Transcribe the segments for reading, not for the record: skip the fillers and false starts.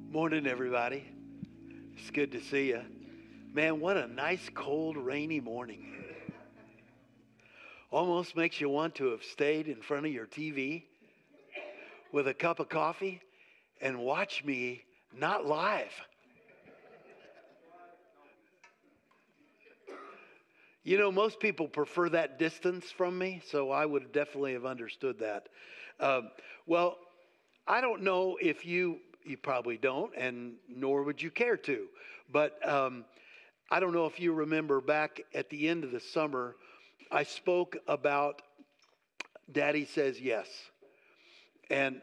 Morning, everybody. It's good to see you. Man, what a nice, cold, rainy morning. Almost makes you want to have stayed in front of your TV with a cup of coffee and watch me not live. You know, most people prefer that distance from me, so I would definitely have understood that. Well, I don't know if you probably don't, and nor would you care to. But I don't know if you remember back at the end of the summer, I spoke about Daddy Says Yes. And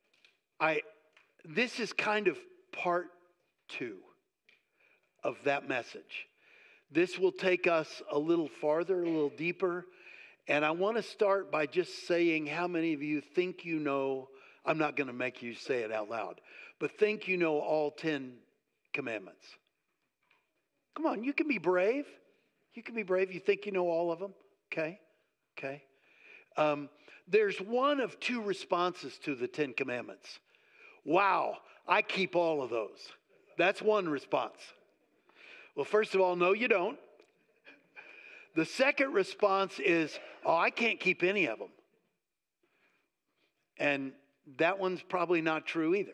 this is kind of part 2 of that message. This will take us a little farther, a little deeper. And I want to start by just saying how many of you think you know. I'm not going to make you say it out loud, but think you know all 10 commandments. Come on, you can be brave. You can be brave. You think you know all of them? Okay. There's one of 2 responses to the 10 commandments. Wow, I keep all of those. That's one response. Well, first of all, no, you don't. The second response is, oh, I can't keep any of them. And that one's probably not true either.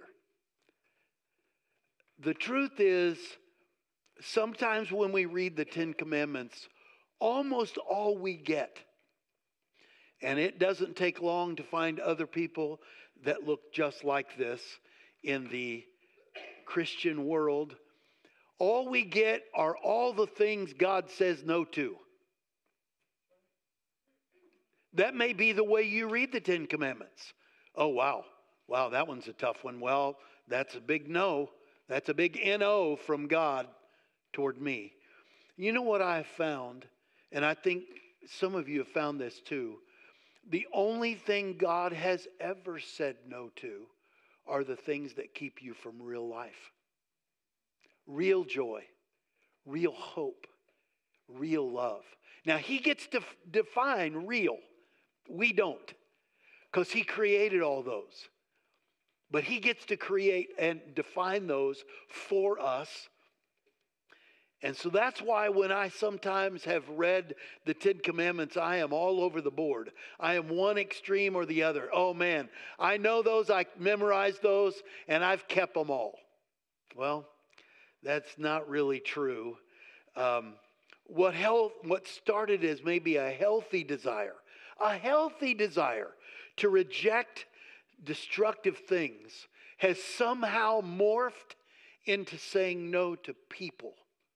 The truth is, sometimes when we read the 10 commandments, almost all we get, and it doesn't take long to find other people that look just like this in the Christian world, all we get are all the things God says no to. That may be the way you read the 10 commandments. Oh, wow, that one's a tough one. Well, that's a big no. That's a big no from God toward me. You know what I have found, and I think some of you have found this too, the only thing God has ever said no to are the things that keep you from real life. Real joy, real hope, real love. Now, he gets to define real. We don't, because he created all those. But he gets to create and define those for us. And so that's why when I sometimes have read the 10 commandments, I am all over the board. I am one extreme or the other. Oh man, I know those, I memorized those, and I've kept them all. Well, that's not really true. What started as maybe a healthy desire to reject destructive things has somehow morphed into saying no to people.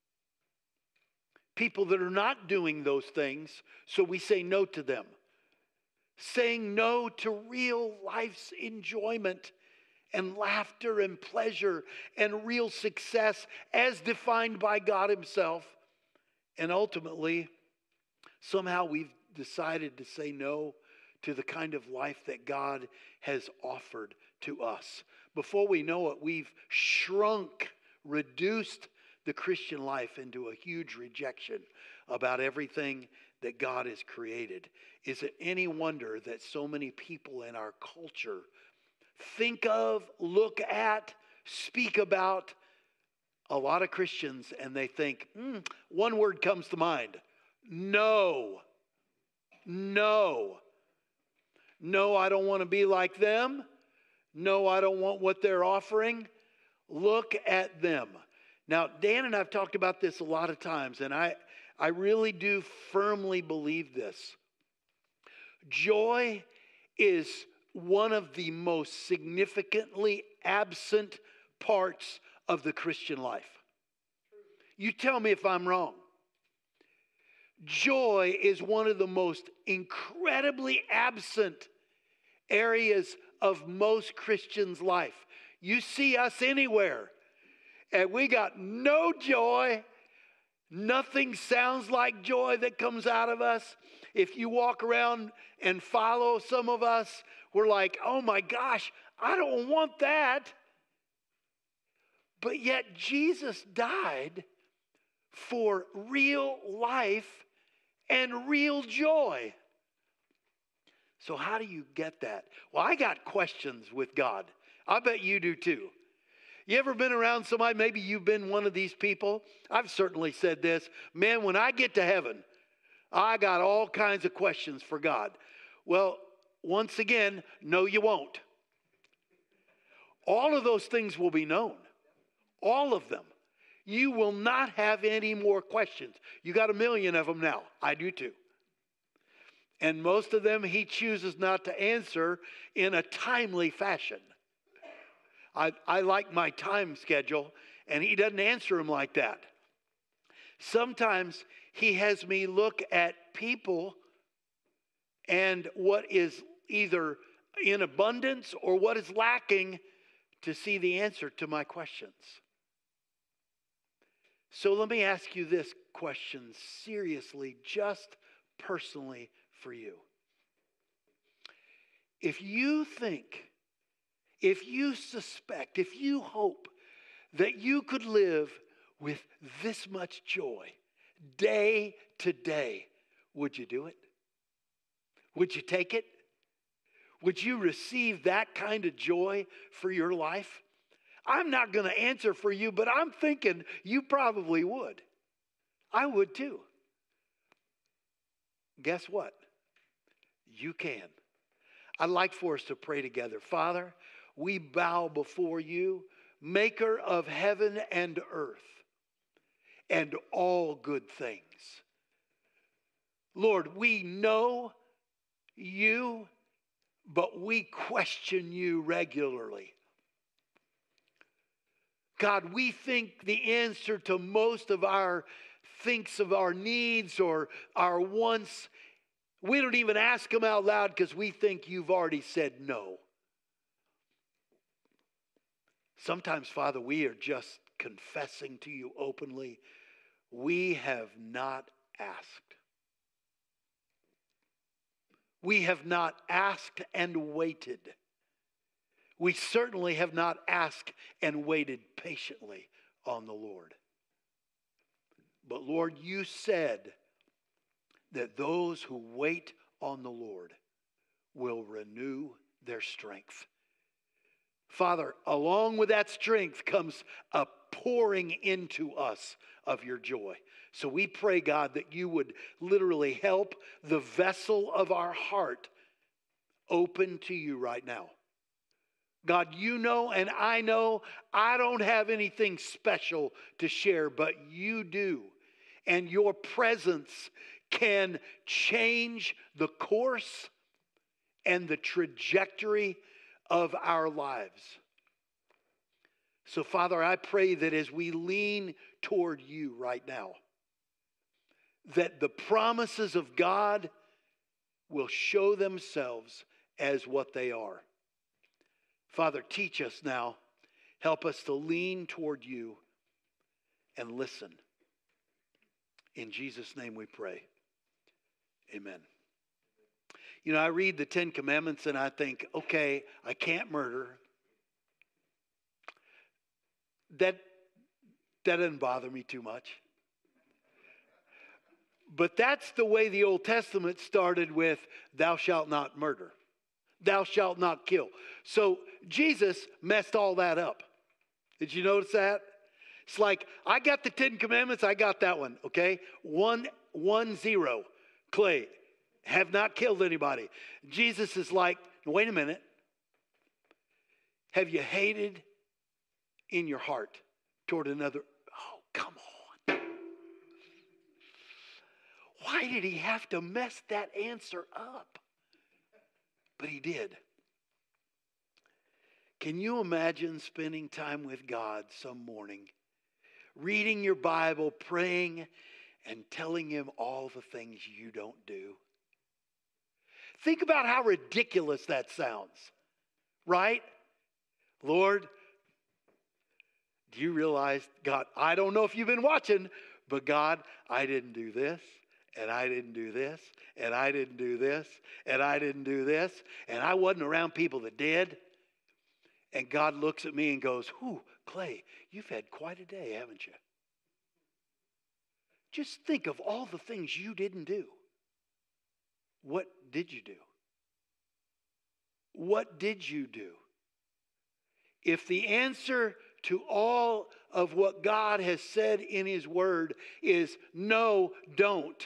People that are not doing those things, so we say no to them. Saying no to real life's enjoyment and laughter and pleasure and real success as defined by God himself. And ultimately, somehow we've decided to say no to the kind of life that God has offered to us. Before we know it, we've reduced the Christian life into a huge rejection about everything that God has created. Is it any wonder that so many people in our culture think of, look at, speak about a lot of Christians and they think, one word comes to mind: no. No, I don't want to be like them. No, I don't want what they're offering. Look at them. Now, Dan and I have talked about this a lot of times, and I really do firmly believe this. Joy is one of the most significantly absent parts of the Christian life. You tell me if I'm wrong. Joy is one of the most incredibly absent areas of most Christians' life. You see us anywhere, and we got no joy. Nothing sounds like joy that comes out of us. If you walk around and follow some of us, we're like, oh my gosh, I don't want that. But yet Jesus died for real life and real joy. So how do you get that? Well, I got questions with God. I bet you do too. You ever been around somebody, maybe you've been one of these people? I've certainly said this. Man, when I get to heaven, I got all kinds of questions for God. Well, once again, no, you won't. All of those things will be known. All of them. You will not have any more questions. You got 1 million of them now. I do too. And most of them he chooses not to answer in a timely fashion. I like my time schedule, and he doesn't answer them like that. Sometimes he has me look at people and what is either in abundance or what is lacking to see the answer to my questions. So let me ask you this question seriously, just personally for you. If you think, if you suspect, if you hope that you could live with this much joy day to day, would you do it? Would you take it? Would you receive that kind of joy for your life? I'm not going to answer for you, but I'm thinking you probably would. I would too. Guess what? You can. I'd like for us to pray together. Father, we bow before you, maker of heaven and earth and all good things. Lord, we know you, but we question you regularly. God, we think the answer to most of our thinks of our needs or our wants, we don't even ask them out loud because we think you've already said no. Sometimes, Father, we are just confessing to you openly, we have not asked. We have not asked and waited. We certainly have not asked and waited patiently on the Lord. But Lord, you said that those who wait on the Lord will renew their strength. Father, along with that strength comes a pouring into us of your joy. So we pray, God, that you would literally help the vessel of our heart open to you right now. God, you know and I know I don't have anything special to share, but you do. And your presence can change the course and the trajectory of our lives. So, Father, I pray that as we lean toward you right now, that the promises of God will show themselves as what they are. Father, teach us now. Help us to lean toward you and listen. In Jesus' name we pray. Amen. You know, I read the 10 Commandments and I think, okay, I can't murder. That doesn't bother me too much. But that's the way the Old Testament started with, thou shalt not murder. Thou shalt not kill. So Jesus messed all that up. Did you notice that? It's like, I got the 10 Commandments, I got that one, okay? 1-0. Clay, have not killed anybody. Jesus is like, wait a minute. Have you hated in your heart toward another? Oh, come on. Why did he have to mess that answer up? But he did. Can you imagine spending time with God some morning, reading your Bible, praying, and telling him all the things you don't do? Think about how ridiculous that sounds, right? Lord, do you realize, God, I don't know if you've been watching, but God, I didn't do this, and I didn't do this, and I didn't do this, and I didn't do this, and I wasn't around people that did. And God looks at me and goes, whew, Clay, you've had quite a day, haven't you? Just think of all the things you didn't do. What did you do? What did you do? If the answer to all of what God has said in His Word is no, don't.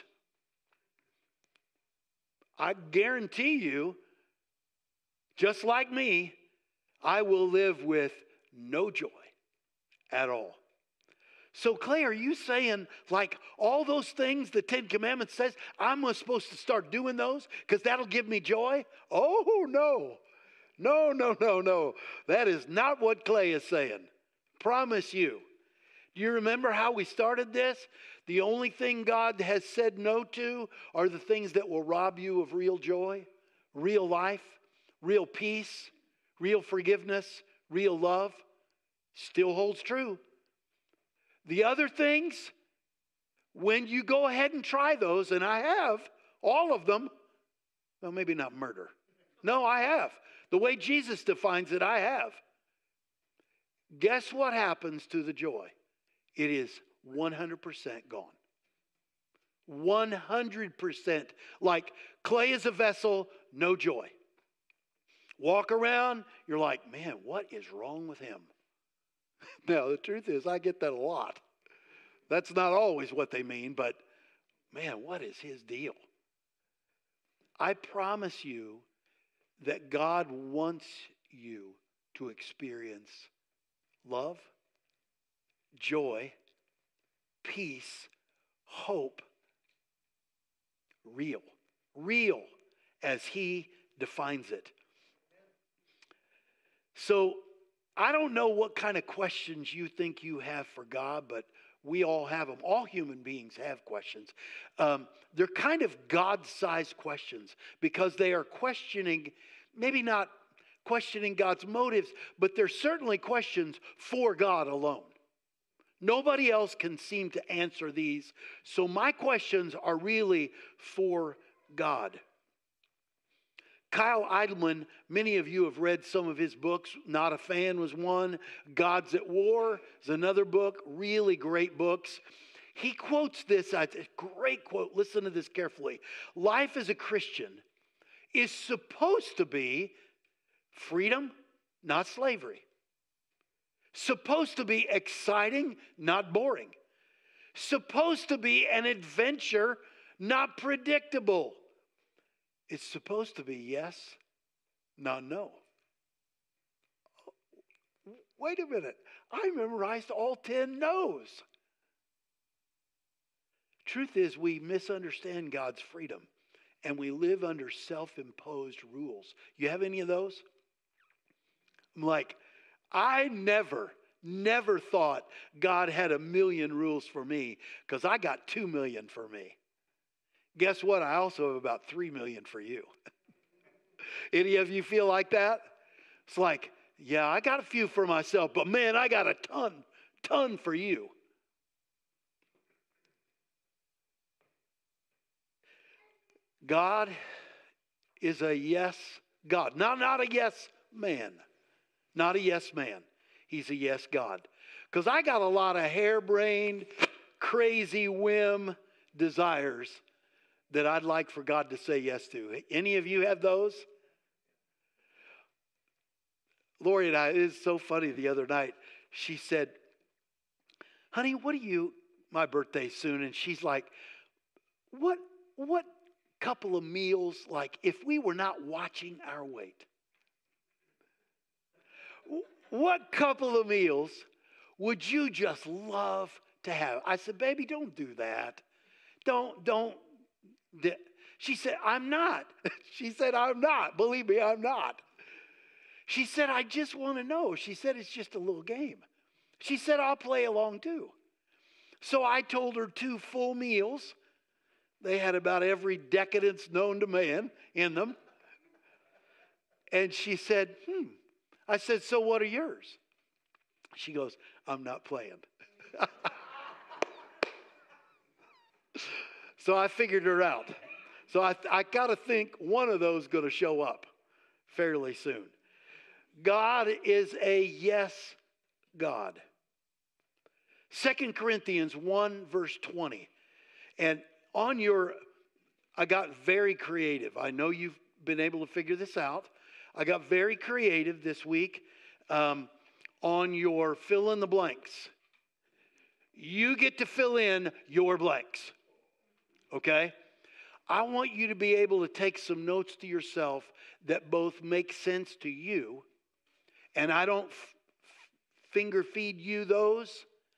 I guarantee you, just like me, I will live with no joy at all. So Clay, are you saying like all those things the Ten Commandments says, I'm supposed to start doing those because that'll give me joy? Oh, no. No, no, no, no. That is not what Clay is saying. Promise you. Do you remember how we started this? The only thing God has said no to are the things that will rob you of real joy, real life, real peace, real forgiveness, real love. Still holds true. The other things, when you go ahead and try those, and I have, all of them, well, maybe not murder. No, I have. The way Jesus defines it, I have. Guess what happens to the joy? It is 100% gone. 100%. Like clay is a vessel, no joy. Walk around, you're like, man, what is wrong with him? Now, the truth is, I get that a lot. That's not always what they mean, but man, what is his deal? I promise you that God wants you to experience love, joy, peace, hope, real as He defines it. So I don't know what kind of questions you think you have for God, but we all have them. All human beings have questions. They're kind of God-sized questions because they are questioning, maybe not questioning God's motives, but they're certainly questions for God alone. Nobody else can seem to answer these. So my questions are really for God. Kyle Idleman, many of you have read some of his books. Not a Fan was one. God's at War is another book. Really great books. He quotes this, a great quote. Listen to this carefully. Life as a Christian is supposed to be freedom, not slavery. Supposed to be exciting, not boring. Supposed to be an adventure, not predictable. It's supposed to be yes, not no. Wait a minute. I memorized all 10 no's. Truth is, we misunderstand God's freedom and we live under self-imposed rules. You have any of those? I'm like, I never thought God had 1,000,000 rules for me because I got 2,000,000 for me. Guess what? I also have about 3,000,000 for you. Any of you feel like that? It's like, yeah, I got a few for myself, but man, I got a ton for you. God is a yes God. Not a yes man. Not a yes man. He's a yes God. Because I got a lot of harebrained, crazy whim desires that I'd like for God to say yes to. Any of you have those? Lori and I, it was so funny the other night. She said, honey, what do you, my birthday's soon, and she's like, what couple of meals, like if we were not watching our weight, what couple of meals would you just love to have? I said, baby, don't do that. Don't. She said, I'm not. She said, I'm not. Believe me, I'm not. She said, I just want to know. She said, it's just a little game. She said, I'll play along too. So I told her 2 full meals. They had about every decadence known to man in them. And she said, I said, so what are yours? She goes, I'm not playing. So I figured her out. So I got to think one of those is going to show up fairly soon. God is a yes God. 2 Corinthians 1 verse 20. And I got very creative. I know you've been able to figure this out. I got very creative this week. on your fill in the blanks. You get to fill in your blanks. Okay? I want you to be able to take some notes to yourself that both make sense to you, and I don't finger feed you those.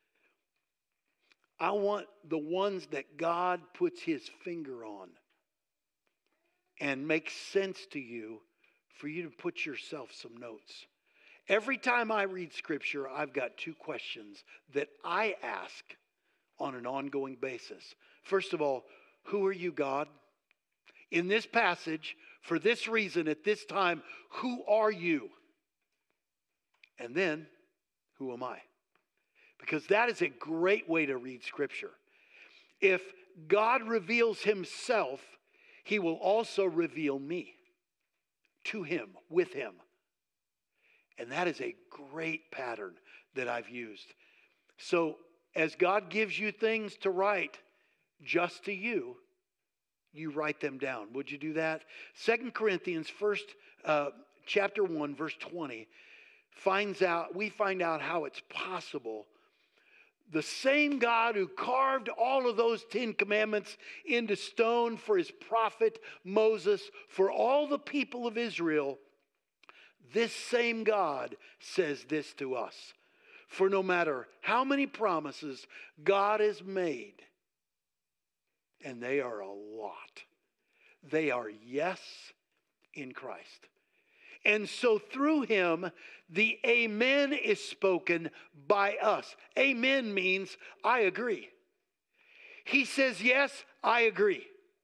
I want the ones that God puts his finger on and makes sense to you for you to put yourself some notes. Every time I read Scripture, I've got two questions that I ask on an ongoing basis. First of all, who are you, God? In this passage, for this reason, at this time, who are you? And then, who am I? Because that is a great way to read Scripture. If God reveals himself, he will also reveal me to him, with him. And that is a great pattern that I've used. So as God gives you things to write just to you, you write them down. Would you do that? 2 Corinthians chapter 1, verse 20, we find out how it's possible. The same God who carved all of those 10 commandments into stone for his prophet Moses, for all the people of Israel, this same God says this to us. For no matter how many promises God has made, and they are a lot, they are yes in Christ. And so through him, the amen is spoken by us. Amen means I agree. He says yes, I agree.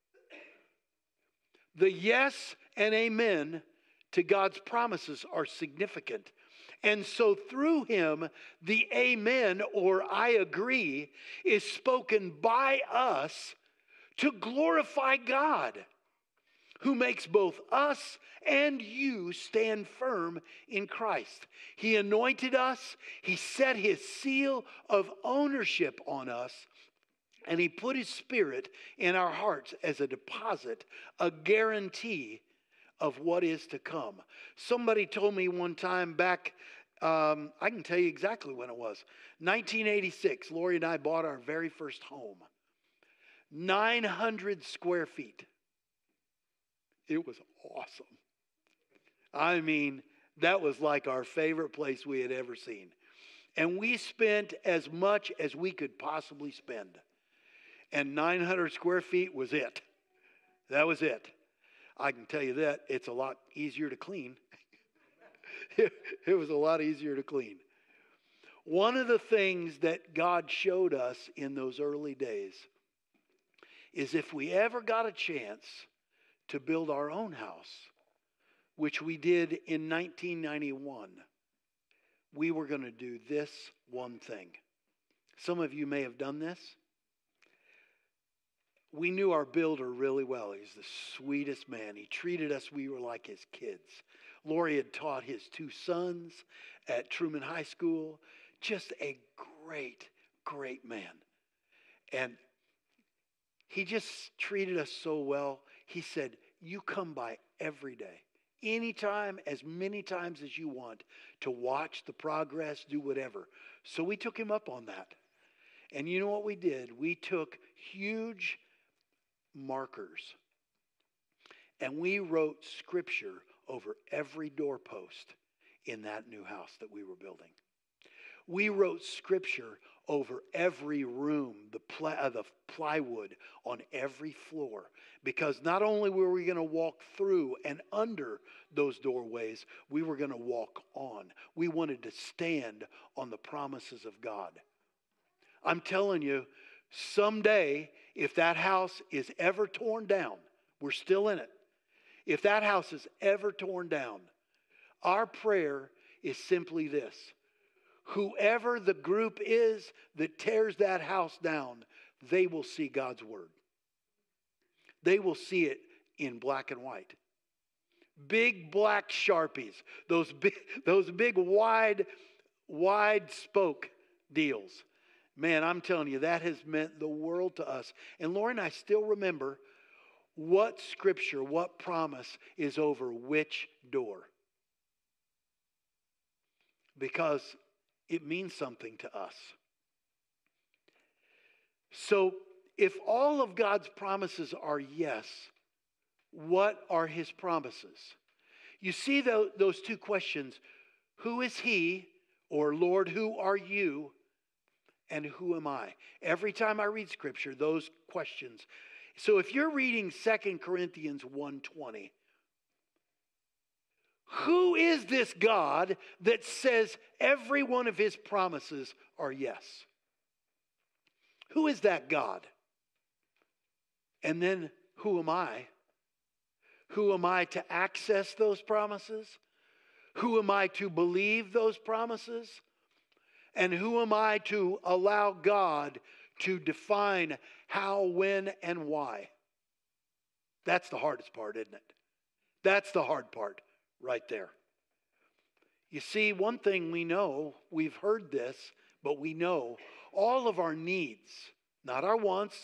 The yes and amen to God's promises are significant. And so through him, the amen or I agree is spoken by us to glorify God, who makes both us and you stand firm in Christ. He anointed us, he set his seal of ownership on us, and he put his Spirit in our hearts as a deposit, a guarantee of what is to come. Somebody told me one time back, I can tell you exactly when it was. 1986, Lori and I bought our very first home. 900 square feet. It was awesome. I mean, that was like our favorite place we had ever seen. And we spent as much as we could possibly spend. And 900 square feet was it. That was it. I can tell you that it's a lot easier to clean. It was a lot easier to clean. One of the things that God showed us in those early days is if we ever got a chance to build our own house, which we did in 1991, we were going to do this one thing. Some of you may have done this. We knew our builder really well. He's the sweetest man. He treated us, we were like his kids. Lori had taught his two sons at Truman High School. Just a great, great man. And he just treated us so well. He said, you come by every day, anytime, as many times as you want, to watch the progress, do whatever. So we took him up on that. And you know what we did? We took huge markers and we wrote scripture over every doorpost in that new house that we were building. We wrote scripture over every room, the plywood on every floor, because not only were we going to walk through and under those doorways, we were going to walk on. We wanted to stand on the promises of God. I'm telling you, someday, if that house is ever torn down, we're still in it. If that house is ever torn down, our prayer is simply this. Whoever the group is that tears that house down, they will see God's word. They will see it in black and white. Big black Sharpies, those big wide spoke deals. Man, I'm telling you, that has meant the world to us. And Lauren, I still remember what scripture, what promise is over which door. Because it means something to us. So if all of God's promises are yes, what are his promises? You see those two questions. Who is he? Or Lord, who are you? And who am I? Every time I read Scripture, those questions. So if you're reading 2 Corinthians 1:20, who is this God that says every one of his promises are yes? Who is that God? And then who am I? Who am I to access those promises? Who am I to believe those promises? And who am I to allow God to define how, when, and why? That's the hardest part, isn't it? That's the hard part right there. You see, one thing we know, we've heard this, but we know all of our needs, not our wants.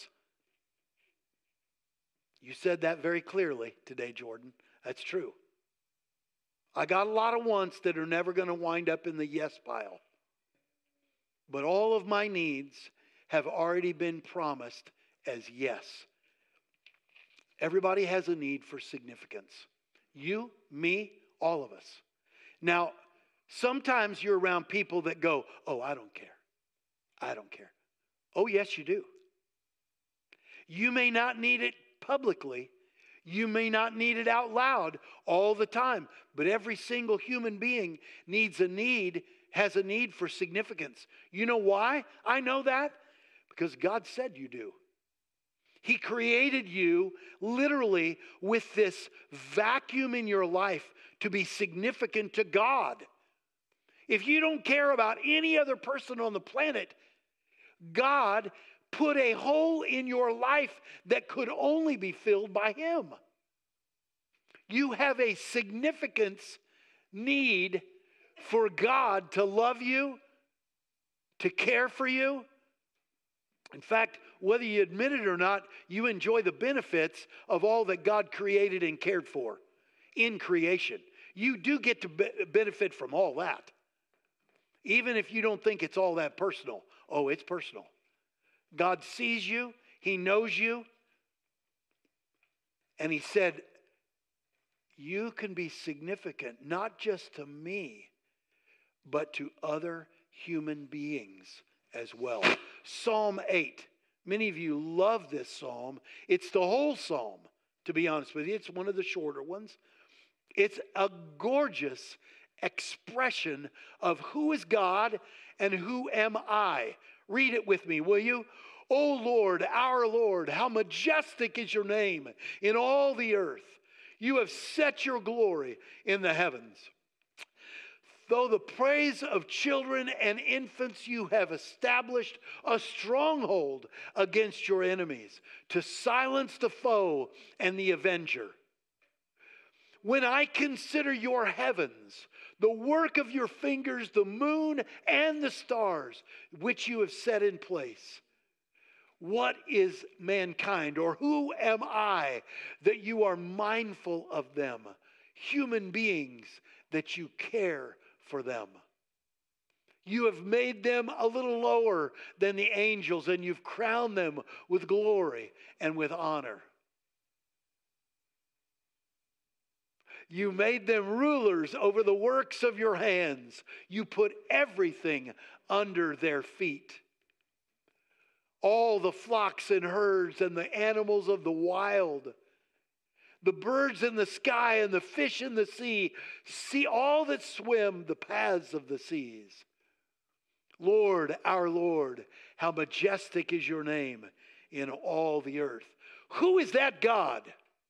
You said that very clearly today, Jordan. That's true. I got a lot of wants that are never going to wind up in the yes pile. But all of my needs have already been promised as yes. Everybody has a need for significance. You, me, all of us. Now, sometimes you're around people that go, oh, I don't care. I don't care. Oh, yes, you do. You may not need it publicly. You may not need it out loud all the time. But every single human being has a need for significance. You know why I know that? Because God said you do. He created you literally with this vacuum in your life to be significant to God. If you don't care about any other person on the planet, God put a hole in your life that could only be filled by Him. You have a significance need for God to love you, to care for you. In fact, whether you admit it or not, you enjoy the benefits of all that God created and cared for in creation. You do get to benefit from all that. Even if you don't think it's all that personal. Oh, it's personal. God sees you. He knows you. And He said, you can be significant, not just to me, but to other human beings as well. Psalm 8. Many of you love this psalm. It's the whole psalm, to be honest with you. It's one of the shorter ones. It's a gorgeous expression of who is God and who am I. Read it with me, will you? O Lord, our Lord, how majestic is your name in all the earth. You have set your glory in the heavens. Though the praise of children and infants, you have established a stronghold against your enemies to silence the foe and the avenger. When I consider your heavens, the work of your fingers, the moon and the stars, which you have set in place. What is mankind, or who am I that you are mindful of them? Human beings, that you care for them. You have made them a little lower than the angels, and you've crowned them with glory and with honor. You made them rulers over the works of your hands. You put everything under their feet. All the flocks and herds and the animals of the wild, the birds in the sky and the fish in the sea, see all that swim the paths of the seas. Lord, our Lord, how majestic is your name in all the earth. Who is that God?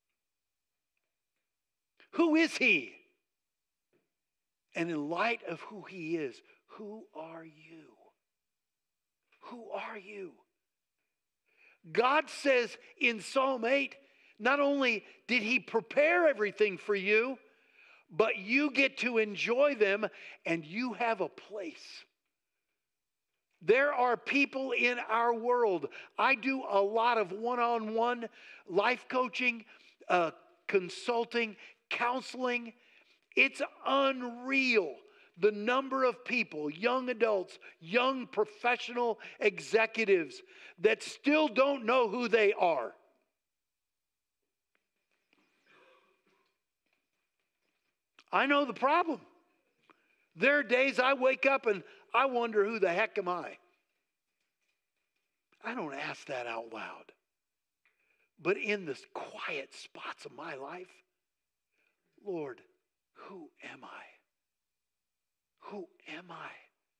Who is He? And in light of who He is, who are you? Who are you? God says in Psalm 8, not only did He prepare everything for you, but you get to enjoy them and you have a place. There are people in our world. I do a lot of one-on-one life coaching, consulting, counseling. It's unreal the number of people, young adults, young professional executives that still don't know who they are. I know the problem. There are days I wake up and I wonder, who the heck am I? I don't ask that out loud. But in the quiet spots of my life, Lord, who am I? Who am I?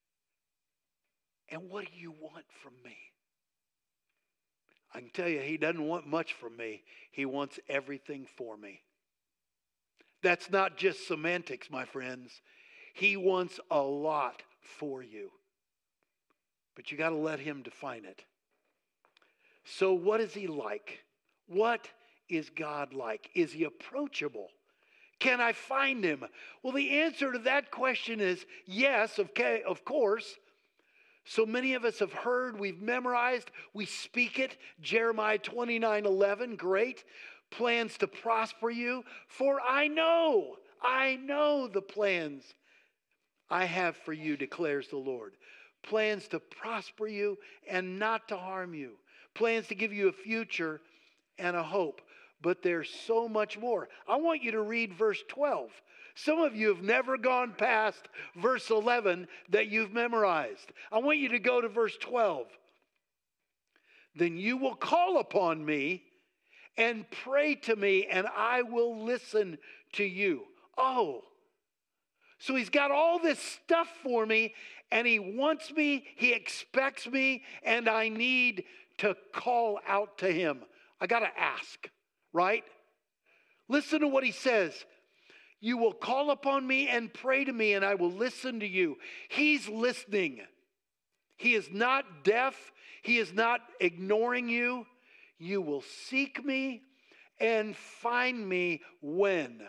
And what do you want from me? I can tell you, he doesn't want much from me. He wants everything for me. That's not just semantics, my friends. He wants a lot for you. But you got to let him define it. So what is he like? What is God like? Is he approachable? Can I find him? Well, the answer to that question is yes, okay, of course. So many of us have heard, we've memorized, we speak it. Jeremiah 29:11, great. Plans to prosper you, for I know the plans I have for you, declares the Lord. Plans to prosper you and not to harm you. Plans to give you a future and a hope. But there's so much more. I want you to read verse 12. Some of you have never gone past verse 11 that you've memorized. I want you to go to verse 12. Then you will call upon me and pray to me, and I will listen to you. Oh, so he's got all this stuff for me, and he wants me, he expects me, and I need to call out to him. I got to ask, right? Listen to what he says. You will call upon me and pray to me, and I will listen to you. He's listening. He is not deaf. He is not ignoring you. You will seek me and find me when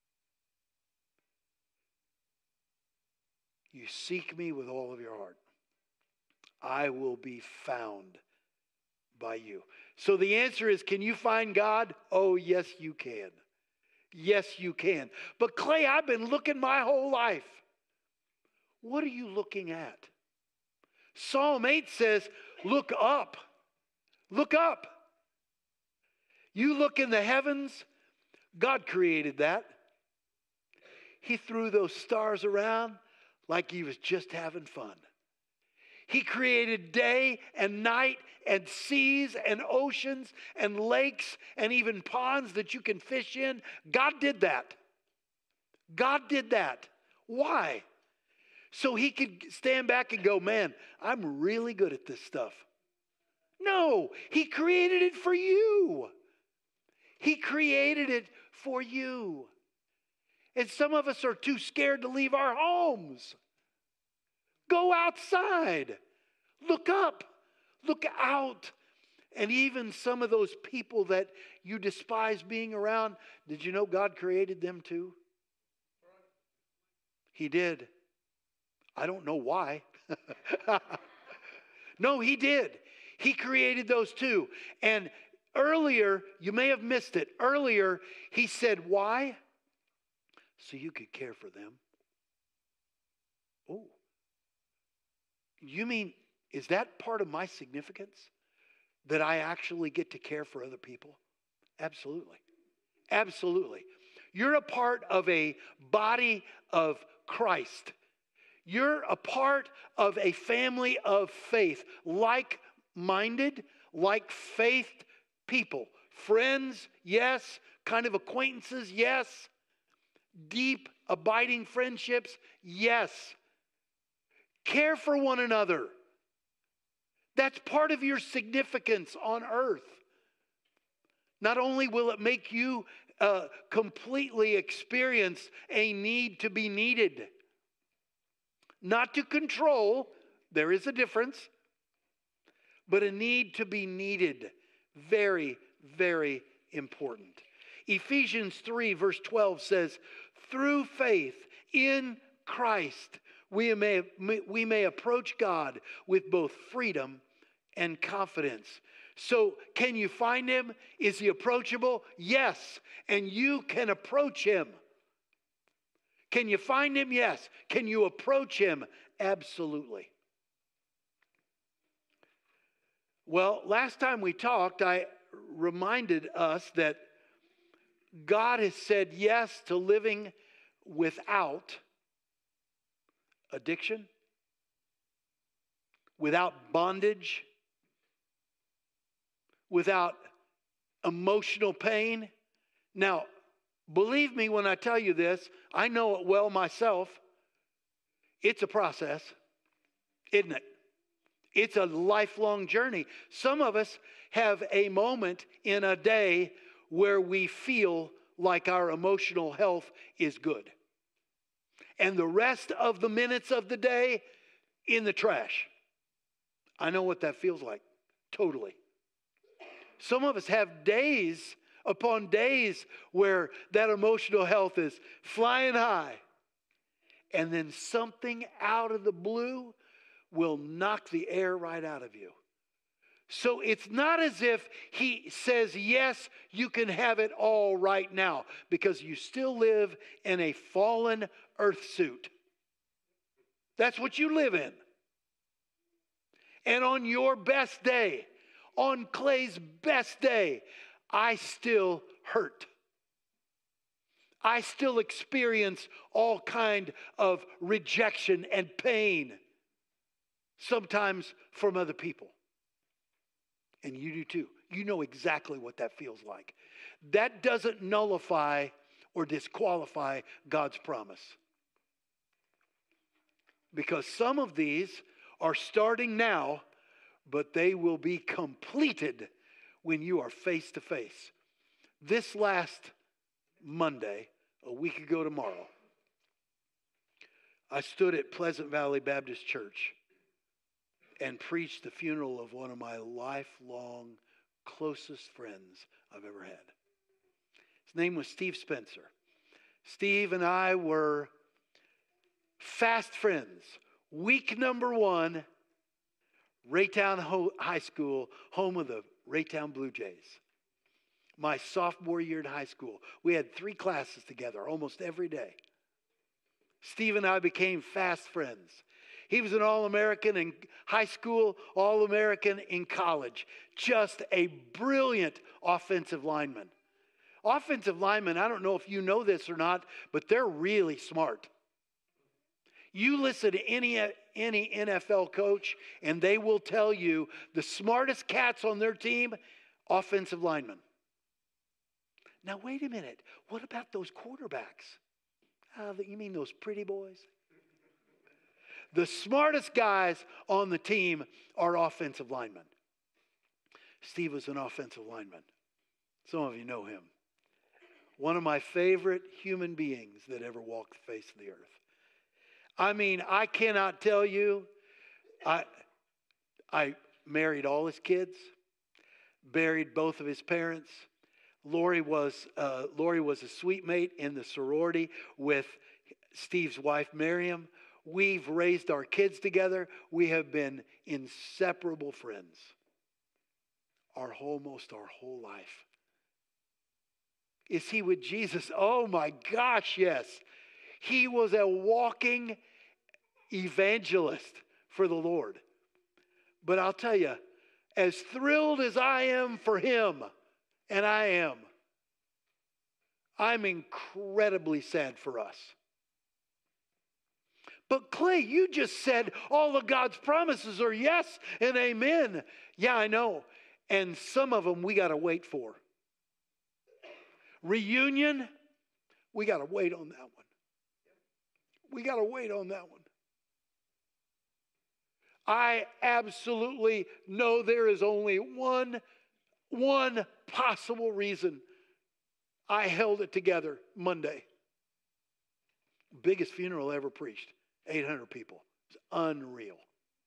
you seek me with all of your heart. I will be found by you. So the answer is, can you find God? Oh, yes, you can. Yes, you can. But Clay, I've been looking my whole life. What are you looking at? Psalm 8 says, look up. Look up. You look in the heavens, God created that. He threw those stars around like he was just having fun. He created day and night and seas and oceans and lakes and even ponds that you can fish in. God did that. God did that. Why? So he could stand back and go, man, I'm really good at this stuff. No, he created it for you. He created it for you. And some of us are too scared to leave our homes. Go outside. Look up. Look out. And even some of those people that you despise being around, did you know God created them too? He did. I don't know why. No, he did. He created those too. And earlier, you may have missed it. Earlier, he said, why? So you could care for them. Oh. You mean, is that part of my significance? That I actually get to care for other people? Absolutely. Absolutely. You're a part of a body of Christ. You're a part of a family of faith, like-minded, like-faith people. Friends, yes. Kind of acquaintances, yes. Deep, abiding friendships, yes. Care for one another. That's part of your significance on earth. Not only will it make you completely experience a need to be needed, not to control, there is a difference, but a need to be needed. Very, very important. Ephesians 3 verse 12 says, through faith in Christ, we may approach God with both freedom and confidence. So can you find him? Is he approachable? Yes. And you can approach him. Can you find him? Yes. Can you approach him? Absolutely. Well, last time we talked, I reminded us that God has said yes to living without addiction, without bondage, without emotional pain. Now, believe me when I tell you this, I know it well myself. It's a process, isn't it? It's a lifelong journey. Some of us have a moment in a day where we feel like our emotional health is good. And the rest of the minutes of the day in the trash. I know what that feels like. Totally. Some of us have days upon days where that emotional health is flying high. And then something out of the blue will knock the air right out of you. So it's not as if he says, yes, you can have it all right now, because you still live in a fallen earth suit. That's what you live in. And on your best day, on Clay's best day, I still hurt. I still experience all kind of rejection and pain, sometimes from other people. And you do too. You know exactly what that feels like. That doesn't nullify or disqualify God's promise. Because some of these are starting now, but they will be completed when you are face to face. This last Monday, a week ago tomorrow, I stood at Pleasant Valley Baptist Church and preached the funeral of one of my lifelong closest friends I've ever had. His name was Steve Spencer. Steve and I were fast friends. Week number 1, Raytown High School, home of the Raytown Blue Jays. My sophomore year in high school, we had 3 classes together almost every day. Steve and I became fast friends. He was an All-American in high school, All-American in college. Just a brilliant offensive lineman. Offensive linemen, I don't know if you know this or not, but they're really smart. You listen to any NFL coach, and they will tell you the smartest cats on their team, offensive linemen. Now, wait a minute. What about those quarterbacks? You mean those pretty boys? The smartest guys on the team are offensive linemen. Steve was an offensive lineman. Some of you know him. One of my favorite human beings that ever walked the face of the earth. I mean, I cannot tell you, I married all his kids, buried both of his parents. Lori was a suite mate in the sorority with Steve's wife, Miriam. We've raised our kids together. We have been inseparable friends almost our whole life. Is he with Jesus? Oh my gosh, yes. He was a walking evangelist for the Lord. But I'll tell you, as thrilled as I am for him, and I am, I'm incredibly sad for us. But Clay, you just said all of God's promises are yes and amen. Yeah, I know. And some of them we got to wait for. Reunion, we got to wait on that one. We got to wait on that one. I absolutely know there is only one possible reason I held it together Monday. Biggest funeral ever preached. 800 people. It's unreal.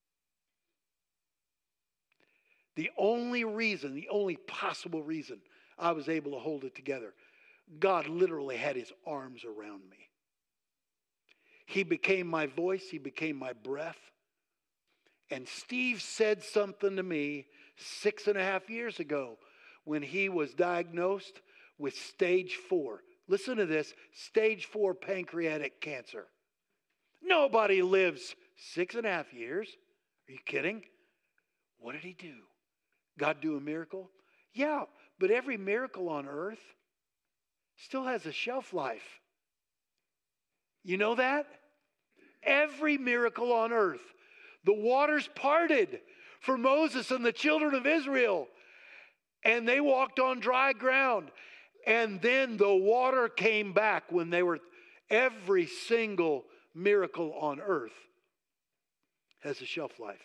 The only possible reason I was able to hold it together, God literally had his arms around me. He became my voice. He became my breath. And Steve said something to me 6.5 years ago when he was diagnosed with stage 4 listen to this, stage 4 pancreatic cancer. Nobody lives 6.5 years. Are you kidding? What did he do? God do a miracle? Yeah, but every miracle on earth still has a shelf life. You know that? Every miracle on earth. The waters parted for Moses and the children of Israel, and they walked on dry ground. And then the water came back when they were, every single miracle on earth has a shelf life.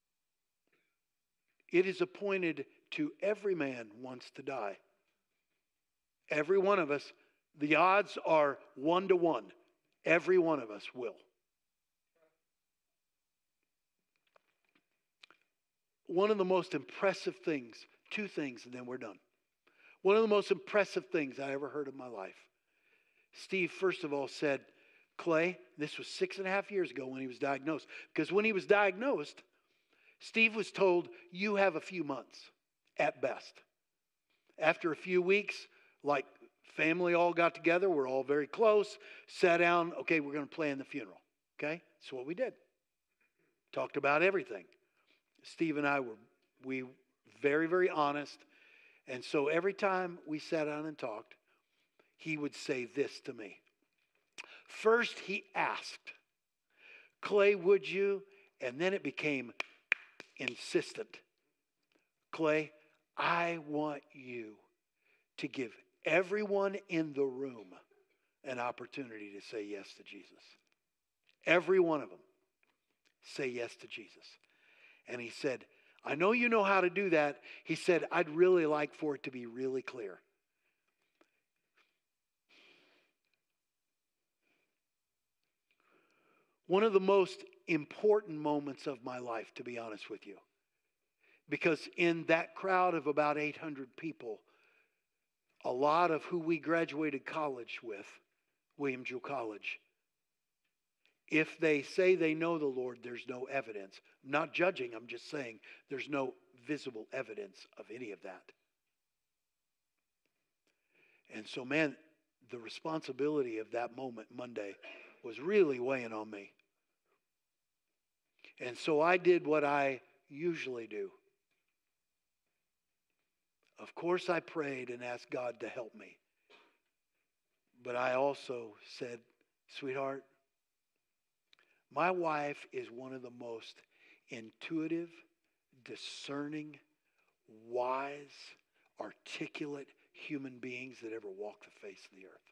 It is appointed to every man once to die. Every one of us, the odds are 1 to 1. Every one of us will. One of the most impressive things, 2 things, and then we're done. One of the most impressive things I ever heard in my life. Steve, first of all, said, Clay, this was 6.5 years ago when he was diagnosed. Because when he was diagnosed, Steve was told, you have a few months at best. After a few weeks, like family all got together, we're all very close, sat down, okay, we're going to plan the funeral. Okay, that's what we did. Talked about everything. Steve and I were very, very honest. And so every time we sat down and talked, he would say this to me. First, he asked, Clay, would you? And then it became insistent. Clay, I want you to give everyone in the room an opportunity to say yes to Jesus. Every one of them. Say yes to Jesus. And he said, I know you know how to do that. He said, I'd really like for it to be really clear. One of the most important moments of my life, to be honest with you. Because in that crowd of about 800 people, a lot of who we graduated college with, William Jewell College, if they say they know the Lord, there's no evidence. I'm not judging, I'm just saying there's no visible evidence of any of that. And so, man, the responsibility of that moment Monday was really weighing on me. And so I did what I usually do. Of course, I prayed and asked God to help me. But I also said, sweetheart, my wife is one of the most intuitive, discerning, wise, articulate human beings that ever walked the face of the earth.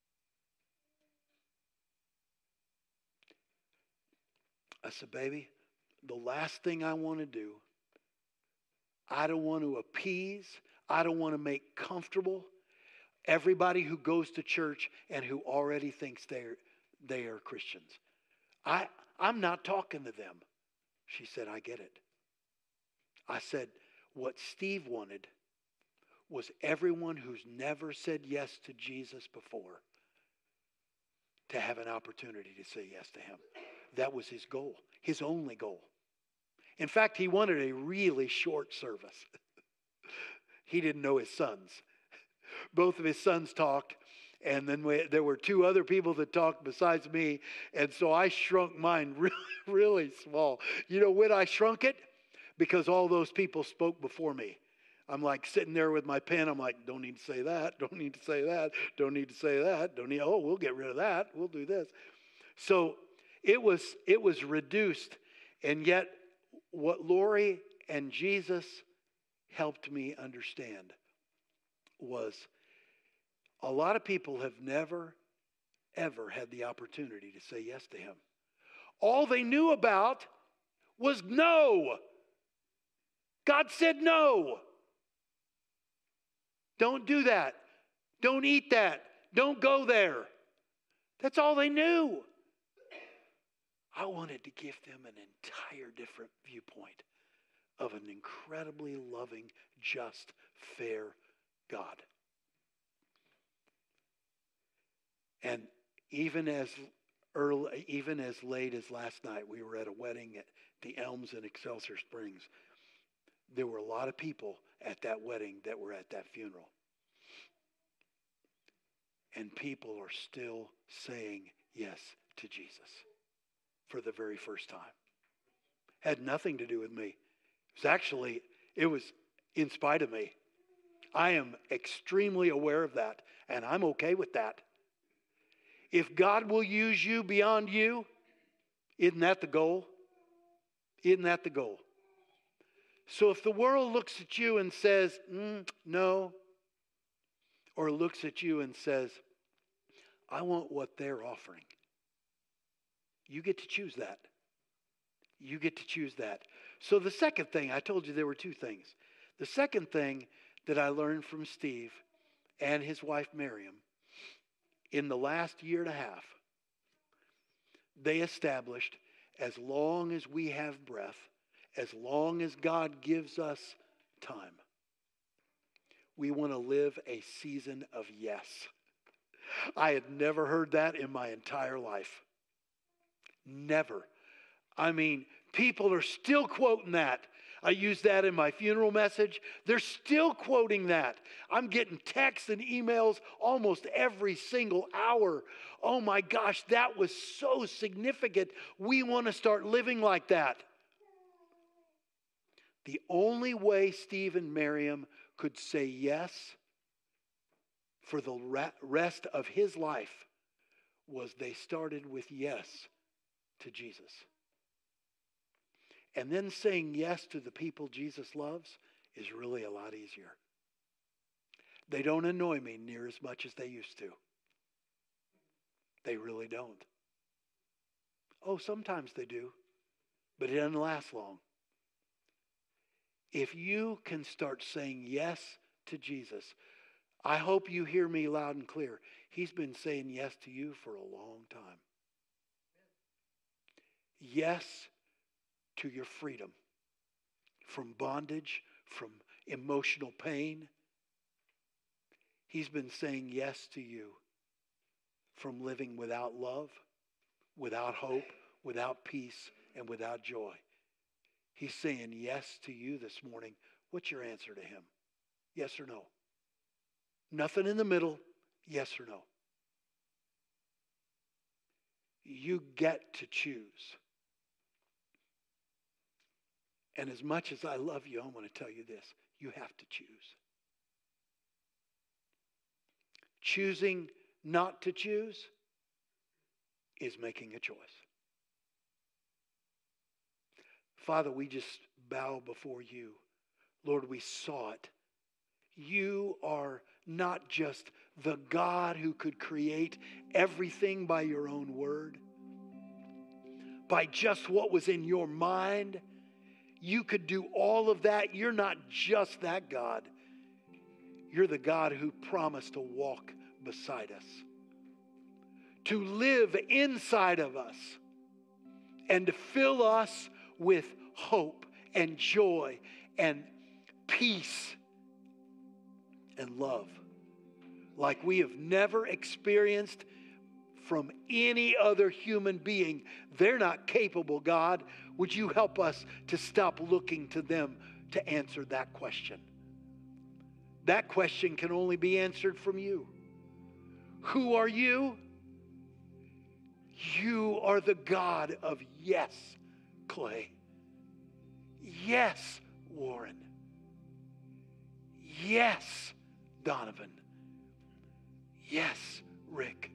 I said, baby, the last thing I want to do, I don't want to appease, I don't want to make comfortable everybody who goes to church and who already thinks they are Christians. I'm not talking to them. She said, I get it. I said, what Steve wanted was everyone who's never said yes to Jesus before to have an opportunity to say yes to him. That was his goal, his only goal. In fact, he wanted a really short service. He didn't know his sons. Both of his sons talked. And then there were 2 other people that talked besides me. And so I shrunk mine really, really small. You know when I shrunk it? Because all those people spoke before me. I'm like sitting there with my pen. I'm like, don't need to say that. Don't need to say that. Don't need to say that. We'll get rid of that. We'll do this. So it was reduced. And yet what Lori and Jesus helped me understand was a lot of people have never, ever had the opportunity to say yes to him. All they knew about was no. God said no. Don't do that. Don't eat that. Don't go there. That's all they knew. I wanted to give them an entire different viewpoint of an incredibly loving, just, fair God. And even as late as last night, we were at a wedding at the Elms in Excelsior Springs. There were a lot of people at that wedding that were at that funeral. And people are still saying yes to Jesus for the very first time. Had nothing to do with me. It was in spite of me. I am extremely aware of that, and I'm okay with that. If God will use you beyond you, isn't that the goal? Isn't that the goal? So if the world looks at you and says, no, or looks at you and says, I want what they're offering, you get to choose that. You get to choose that. So the second thing, I told you there were two things. The second thing that I learned from Steve and his wife Miriam, in the last year and a half, they established, as long as we have breath, as long as God gives us time, we want to live a season of yes. I had never heard that in my entire life. Never. I mean, people are still quoting that. I used that in my funeral message. They're still quoting that. I'm getting texts and emails almost every single hour. Oh my gosh, that was so significant. We want to start living like that. The only way Steve and Miriam could say yes for the rest of his life was they started with yes to Jesus. And then saying yes to the people Jesus loves is really a lot easier. They don't annoy me near as much as they used to. They really don't. Oh, sometimes they do, but it doesn't last long. If you can start saying yes to Jesus, I hope you hear me loud and clear. He's been saying yes to you for a long time. Yes to your freedom from bondage, from emotional pain. He's been saying yes to you from living without love, without hope, without peace, and without joy. He's saying yes to you this morning. What's your answer to him? Yes or no? Nothing in the middle. Yes or no? You get to choose. And as much as I love you, I want to tell you this. You have to choose. Choosing not to choose is making a choice. Father, we just bow before you. Lord, we saw it. You are not just the God who could create everything by your own word, by just what was in your mind. You could do all of that. You're not just that God. You're the God who promised to walk beside us, to live inside of us, and to fill us with hope and joy and peace and love like we have never experienced from any other human being. They're not capable, God. Would you help us to stop looking to them to answer that question? That question can only be answered from you. Who are you? You are the God of yes, Clay. Yes, Warren. Yes, Donovan. Yes, Rick.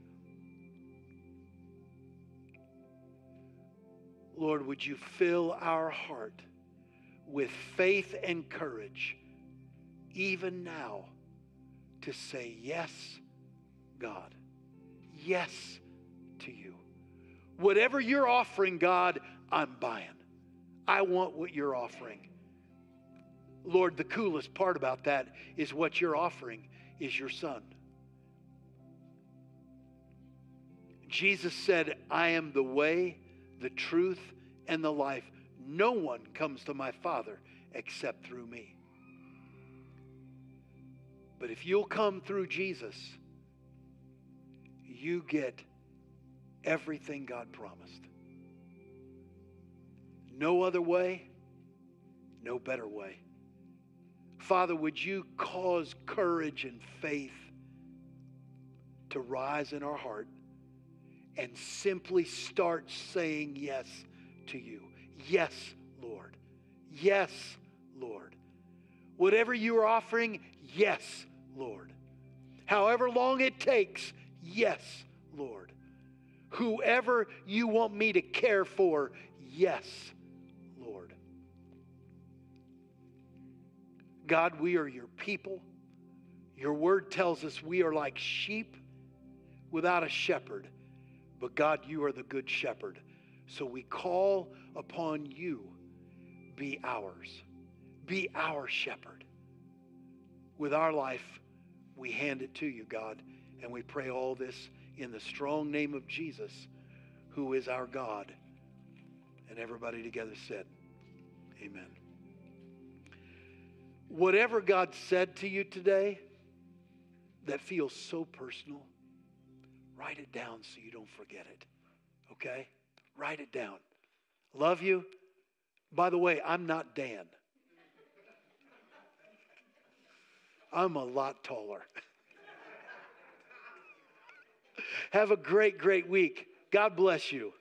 Lord, would you fill our heart with faith and courage, even now, to say yes, God. Yes to you. Whatever you're offering, God, I'm buying. I want what you're offering. Lord, the coolest part about that is what you're offering is your Son. Jesus said, I am the way, the truth, and the life. No one comes to my Father except through me. But if you'll come through Jesus, you get everything God promised. No other way, no better way. Father, would you cause courage and faith to rise in our heart and simply start saying yes to you. Yes, Lord. Yes, Lord. Whatever you are offering, yes, Lord. However long it takes, yes, Lord. Whoever you want me to care for, yes, Lord. God, we are your people. Your word tells us we are like sheep without a shepherd. But God, you are the good shepherd. So we call upon you. Be ours. Be our shepherd. With our life, we hand it to you, God. And we pray all this in the strong name of Jesus, who is our God. And everybody together said, amen. Whatever God said to you today that feels so personal, write it down so you don't forget it. Okay? Write it down. Love you. By the way, I'm not Dan. I'm a lot taller. Have a great, great week. God bless you.